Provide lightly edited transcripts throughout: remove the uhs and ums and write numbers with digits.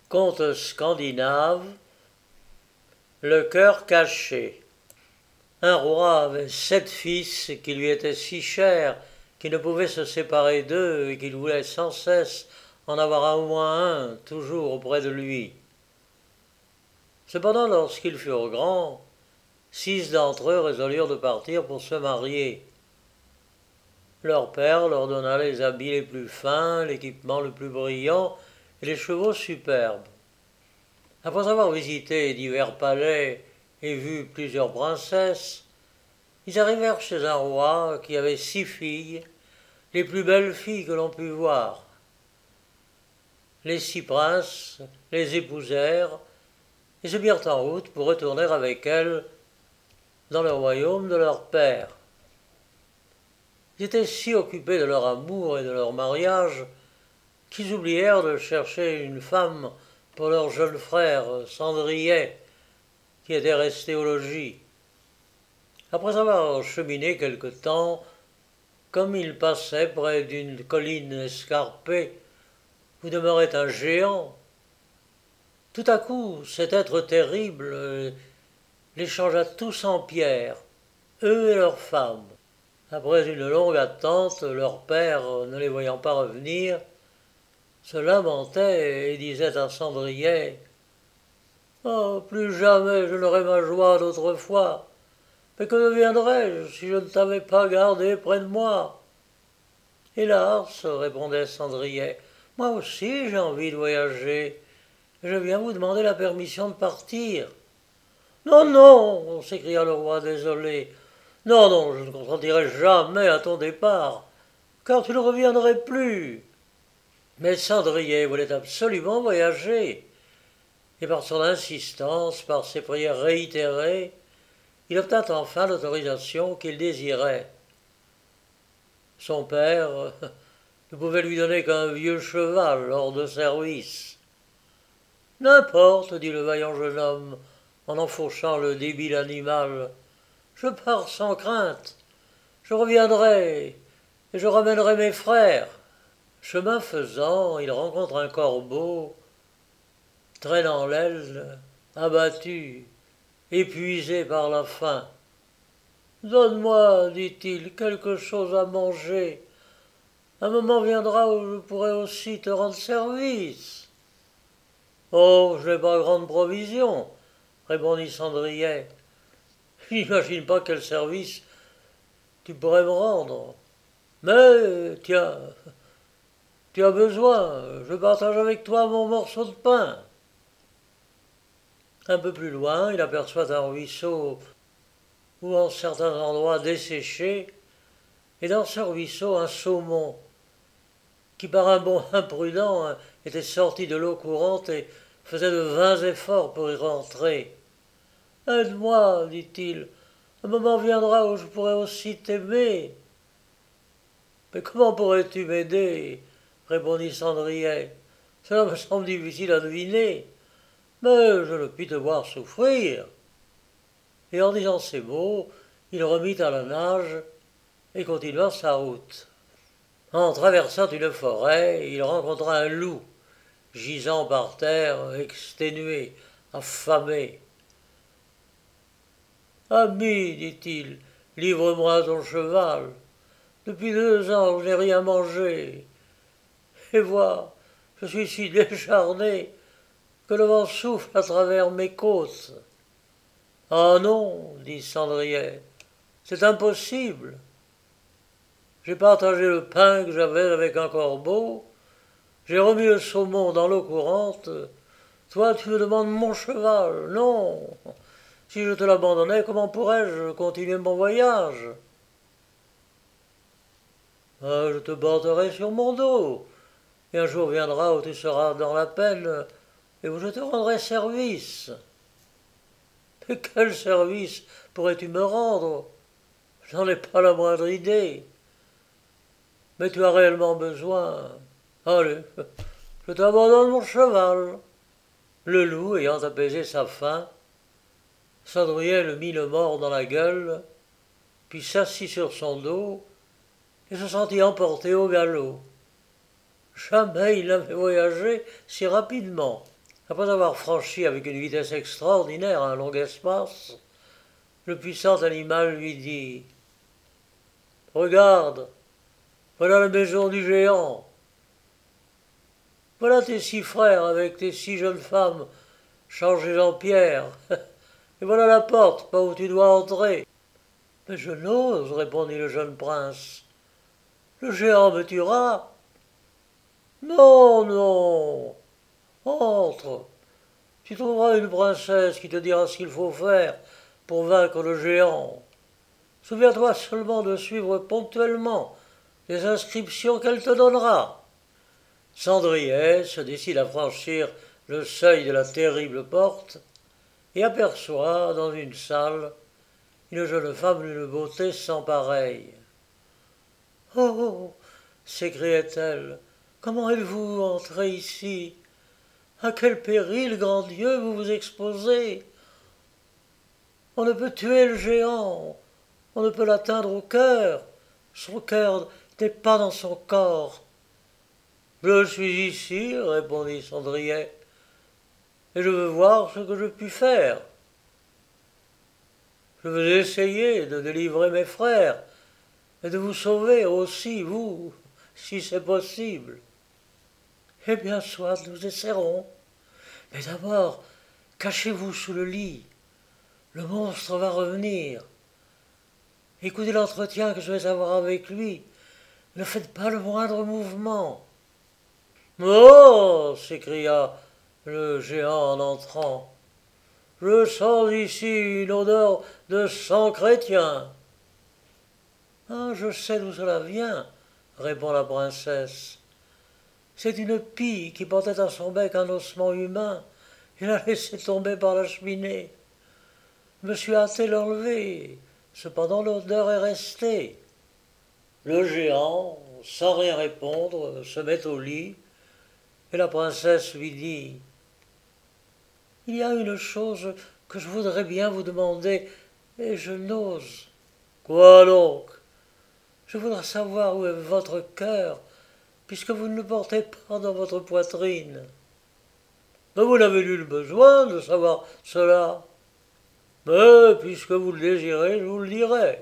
Conte scandinave, le cœur caché. Un roi avait 7 fils qui lui étaient si chers qu'il ne pouvait se séparer d'eux et qu'il voulait sans cesse en avoir au moins un toujours auprès de lui. Cependant, lorsqu'ils furent grands, 6 d'entre eux résolurent de partir pour se marier. Leur père leur donna les habits les plus fins, l'équipement le plus brillant et les chevaux superbes. Après avoir visité divers palais et vu plusieurs princesses, ils arrivèrent chez un roi qui avait 6 filles, les plus belles filles que l'on pût voir. Les 6 princes les épousèrent et se mirent en route pour retourner avec elles dans le royaume de leur père. Ils étaient si occupés de leur amour et de leur mariage qu'ils oublièrent de chercher une femme pour leur jeune frère Cendrillais, qui était resté au logis. Après avoir cheminé quelque temps, comme ils passaient près d'une colline escarpée où demeurait un géant, tout à coup cet être terrible les changea tous en pierre, eux et leurs femmes. Après une longue attente, leur père, ne les voyant pas revenir, se lamentait et disait à Cendrillais: Oh, plus jamais je n'aurai ma joie d'autrefois. Mais que deviendrais-je si je ne t'avais pas gardé près de moi? Hélas, répondait Cendrillais, moi aussi j'ai envie de voyager. Je viens vous demander la permission de partir. Non, non, s'écria le roi désolé. Non, non, je ne consentirai jamais à ton départ, car tu ne reviendrais plus. Mais Cendrillais voulait absolument voyager, et par son insistance, par ses prières réitérées, il obtint enfin l'autorisation qu'il désirait. Son père ne pouvait lui donner qu'un vieux cheval hors de service. N'importe, dit le vaillant jeune homme, en enfourchant le débile animal, je pars sans crainte, je reviendrai, et je ramènerai mes frères. Chemin faisant, il rencontre un corbeau, traînant l'aile, abattu, épuisé par la faim. Donne-moi, dit-il, quelque chose à manger. Un moment viendra où je pourrai aussi te rendre service. Oh, je n'ai pas grande provision, répondit Cendrillais. Je n'imagine pas quel service tu pourrais me rendre. Mais, tiens, tu as besoin, je partage avec toi mon morceau de pain. Un peu plus loin, il aperçoit un ruisseau ou en certains endroits desséchés, et dans ce ruisseau un saumon, qui par un bond imprudent était sorti de l'eau courante et faisait de vains efforts pour y rentrer. Aide-moi, dit-il, un moment viendra où je pourrai aussi t'aimer. Mais comment pourrais-tu m'aider? Répondit Cendrillais. Cela me semble difficile à deviner, mais je ne puis te voir souffrir. Et en disant ces mots, il remit à la nage et continua sa route. En traversant une forêt, il rencontra un loup, gisant par terre, exténué, affamé. Ami, dit-il, livre-moi ton cheval. Depuis 2 ans, je n'ai rien mangé. Et vois, je suis si décharné que le vent souffle à travers mes côtes. Ah non, dit Cendrillais, c'est impossible. J'ai partagé le pain que j'avais avec un corbeau, j'ai remis le saumon dans l'eau courante. Toi, tu me demandes mon cheval. Non. Si je te l'abandonnais, comment pourrais-je continuer mon voyage? Je te porterai sur mon dos, et un jour viendra où tu seras dans la peine et où je te rendrai service. Mais quel service pourrais-tu me rendre? Je n'en ai pas la moindre idée. Mais tu as réellement besoin. Allez, je t'abandonne mon cheval. Le loup, ayant apaisé sa faim, Cendrillais le mit le mort dans la gueule, puis s'assit sur son dos et se sentit emporter au galop. Jamais il n'avait voyagé si rapidement. Après avoir franchi avec une vitesse extraordinaire un long espace, le puissant animal lui dit « Regarde, voilà la maison du géant. Voilà tes 6 frères avec tes 6 jeunes femmes changées en pierre. Et voilà la porte par où tu dois entrer. » « Mais je n'ose, répondit le jeune prince. Le géant me tuera. Non, non. Entre. Tu trouveras une princesse qui te dira ce qu'il faut faire pour vaincre le géant. Souviens-toi seulement de suivre ponctuellement les inscriptions qu'elle te donnera. Cendrillé se décide à franchir le seuil de la terrible porte et aperçoit dans une salle une jeune femme d'une beauté sans pareille. « Oh !» s'écriait-elle, « comment êtes-vous entré ici? À quel péril, grand Dieu, vous vous exposez? On ne peut tuer le géant, on ne peut l'atteindre au cœur, son cœur n'est pas dans son corps. » « Je suis ici, répondit Cendrillé, et je veux voir ce que je puis faire. Je veux essayer de délivrer mes frères et de vous sauver aussi, vous, si c'est possible. » « Eh bien, soit, nous essaierons. Mais d'abord, cachez-vous sous le lit. Le monstre va revenir. Écoutez l'entretien que je vais avoir avec lui. Ne faites pas le moindre mouvement. »« Oh !» s'écria le géant en entrant. « Je sens ici une odeur de sang chrétien. »« Ah, je sais d'où cela vient, répond la princesse. C'est une pie qui portait à son bec un ossement humain et l'a laissé tomber par la cheminée. Je me suis hâté l'enlever, cependant l'odeur est restée. » Le géant, sans rien répondre, se met au lit et la princesse lui dit « Il y a une chose que je voudrais bien vous demander et je n'ose. »« Quoi donc ? » ?»« Je voudrais savoir où est votre cœur, puisque vous ne le portez pas dans votre poitrine. »« Mais vous n'avez nul besoin de savoir cela. Mais puisque vous le désirez, je vous le dirai.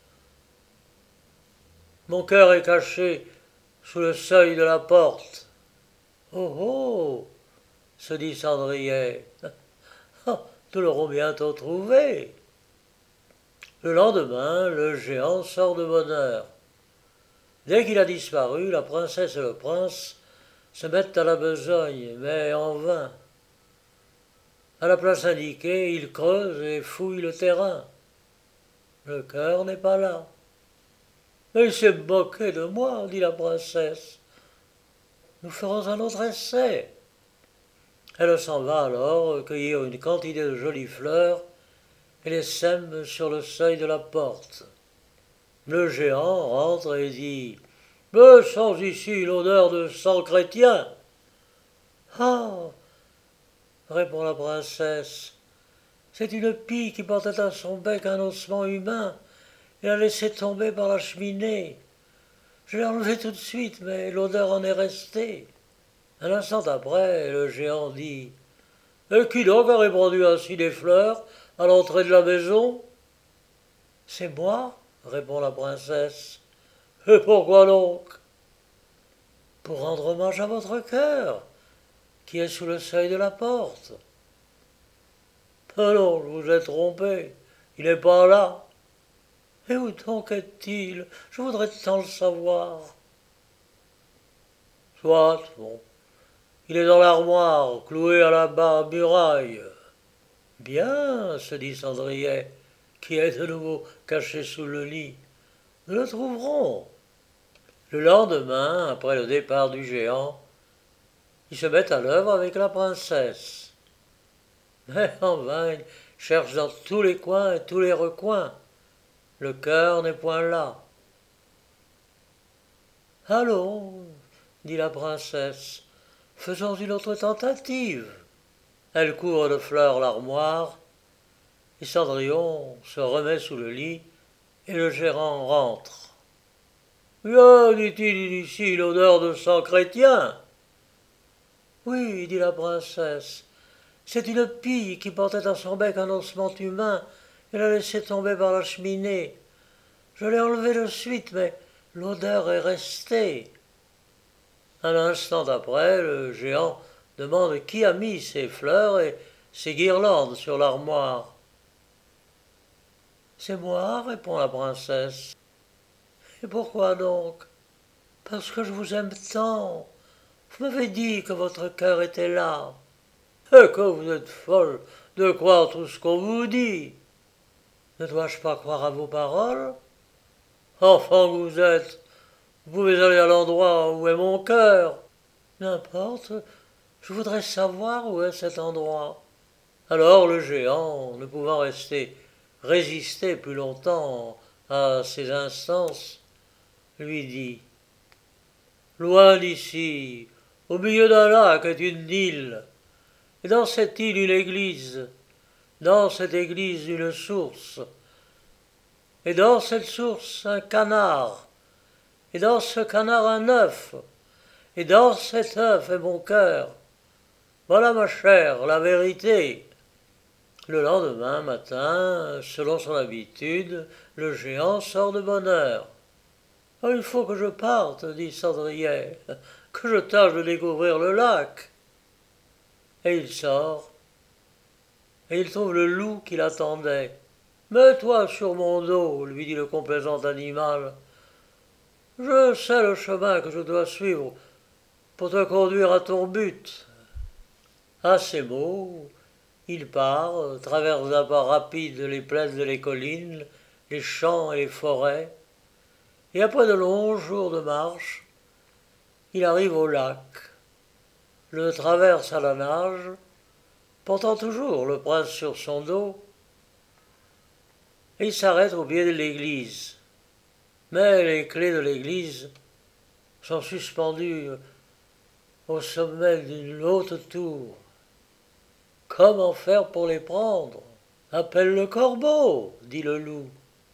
Mon cœur est caché sous le seuil de la porte. »« Oh oh !» se dit Cendrillé. « Nous l'aurons bientôt trouvé. » Le lendemain, le géant sort de bonne heure. Dès qu'il a disparu, la princesse et le prince se mettent à la besogne, mais en vain. À la place indiquée, ils creusent et fouillent le terrain. Le cœur n'est pas là. « Mais il s'est moqué de moi, dit la princesse. Nous ferons un autre essai. » Elle s'en va alors cueillir une quantité de jolies fleurs et les sème sur le seuil de la porte. Le géant rentre et dit « Je sens ici l'odeur de sang chrétien. »« Ah !» répond la princesse, « c'est une pie qui portait à son bec un ossement humain et l'a laissé tomber par la cheminée. Je l'ai enlevé tout de suite, mais l'odeur en est restée. » Un instant après, le géant dit « Et qui donc a répandu ainsi des fleurs à l'entrée de la maison ?»« C'est moi, » répond la princesse. « Et pourquoi donc ?»« Pour rendre hommage à votre cœur, qui est sous le seuil de la porte. »« Alors, je vous ai trompé, il n'est pas là. »« Et où donc est-il? Je voudrais tant le savoir. »« Soit, bon, il est dans l'armoire, cloué à la muraille. »« Bien, se dit Cendrillé, qui est de nouveau caché sous le lit. Nous le trouverons. » Le lendemain, après le départ du géant, ils se mettent à l'œuvre avec la princesse. Mais en vain, ils cherchent dans tous les coins et tous les recoins. Le cœur n'est point là. « Allons, dit la princesse, faisons une autre tentative. » Elle couvre de fleurs l'armoire, et Cendrillon se remet sous le lit, et le gérant rentre. « Bien, dit-il, ici l'odeur de sang chrétien. »« Oui, dit la princesse, C'est une pie qui portait à son bec un ossement humain et l'a laissé tomber par la cheminée. Je l'ai enlevé de suite, mais l'odeur est restée. Un instant après, le géant demande qui a mis ces fleurs et ces guirlandes sur l'armoire. C'est moi, répond la princesse. Et pourquoi donc? Parce que je vous aime tant. Vous m'avez dit que votre cœur était là. Et que vous êtes folle de croire tout ce qu'on vous dit. Ne dois-je pas croire à vos paroles? Enfant que vous êtes, vous pouvez aller à l'endroit où est mon cœur. N'importe, je voudrais savoir où est cet endroit. Alors le géant, ne pouvant résister plus longtemps à ses instances, lui dit: Loin d'ici, au milieu d'un lac est une île, et dans cette île une église, dans cette église une source, et dans cette source un canard, et dans ce canard un œuf, et dans cet œuf est mon cœur. Voilà, ma chère, la vérité. Le lendemain matin, selon son habitude, le géant sort de bonne heure. Oh, il faut que je parte, dit Cendrillon, que je tâche de découvrir le lac. Et il sort, et il trouve le loup qui l'attendait. Mets-toi sur mon dos, lui dit le complaisant animal. Je sais le chemin que je dois suivre pour te conduire à ton but. À ces mots, il part, traverse d'un pas rapide les plaines et les collines, les champs et les forêts, et après de longs jours de marche, il arrive au lac, le traverse à la nage, portant toujours le prince sur son dos, et il s'arrête au pied de l'église. Mais les clés de l'église sont suspendues au sommet d'une haute tour. Comment faire pour les prendre? Appelle le corbeau, dit le loup.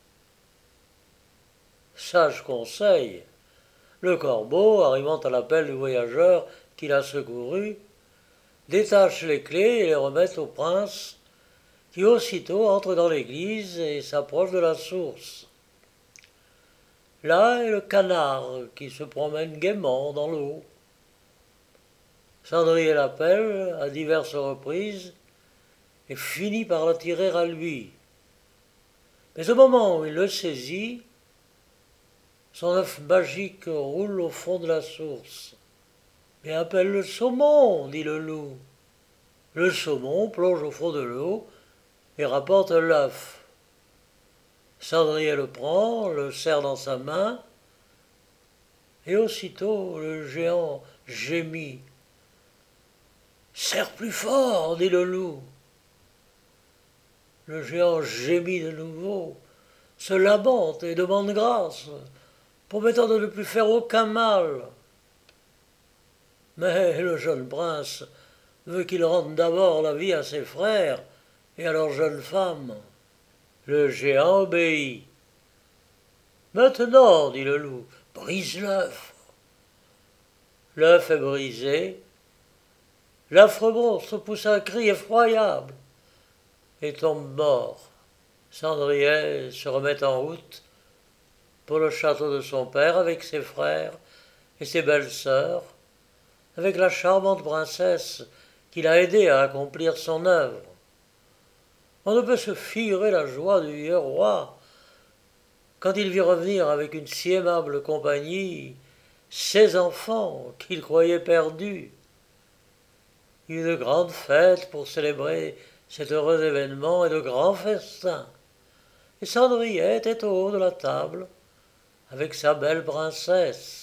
Sage conseil. Le corbeau, arrivant à l'appel du voyageur qui l'a secouru, détache les clés et les remet au prince, qui aussitôt entre dans l'église et s'approche de la source. Là est le canard qui se promène gaiement dans l'eau. Cendrillon l'appelle à diverses reprises et finit par l'attirer à lui. Mais au moment où il le saisit, son œuf magique roule au fond de la source. Mais appelle le saumon, dit le loup. Le saumon plonge au fond de l'eau et rapporte l'œuf. Cendrillon le prend, le serre dans sa main, et aussitôt le géant gémit. Serre plus fort, dit le loup. Le géant gémit de nouveau, se lamente et demande grâce, promettant de ne plus faire aucun mal. Mais le jeune prince veut qu'il rende d'abord la vie à ses frères et à leur jeune femme. Le géant obéit. Maintenant, dit le loup, brise l'œuf. L'œuf est brisé. L'affreux monstre pousse un cri effroyable et tombe mort. Cendrillon se remet en route pour le château de son père avec ses frères et ses belles sœurs, avec la charmante princesse qui l'a aidé à accomplir son œuvre. On ne peut se figurer la joie du vieux roi quand il vit revenir avec une si aimable compagnie ses enfants qu'il croyait perdus. Il y eut de grandes fêtes pour célébrer cet heureux événement et de grands festins. Et Cendrillon était au haut de la table avec sa belle princesse.